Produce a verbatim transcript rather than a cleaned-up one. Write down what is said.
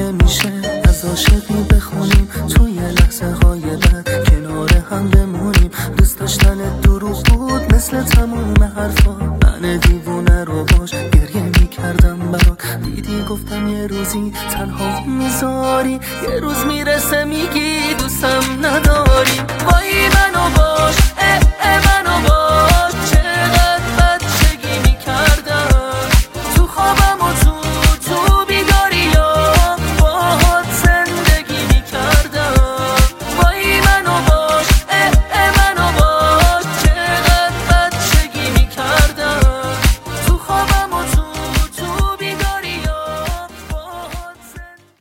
نمیشه از عاشقی بخونیم توی لحظه های بد کنار هم بمونیم. دوست داشتن دروغ بود مثل تموم حرفا، من دیوونه رو باش گریه میکردم برات. دیدی گفتم یه روزی تنها میذاری، یه روز میرسه میگی دوستم نداری. وای منو باش اه اه من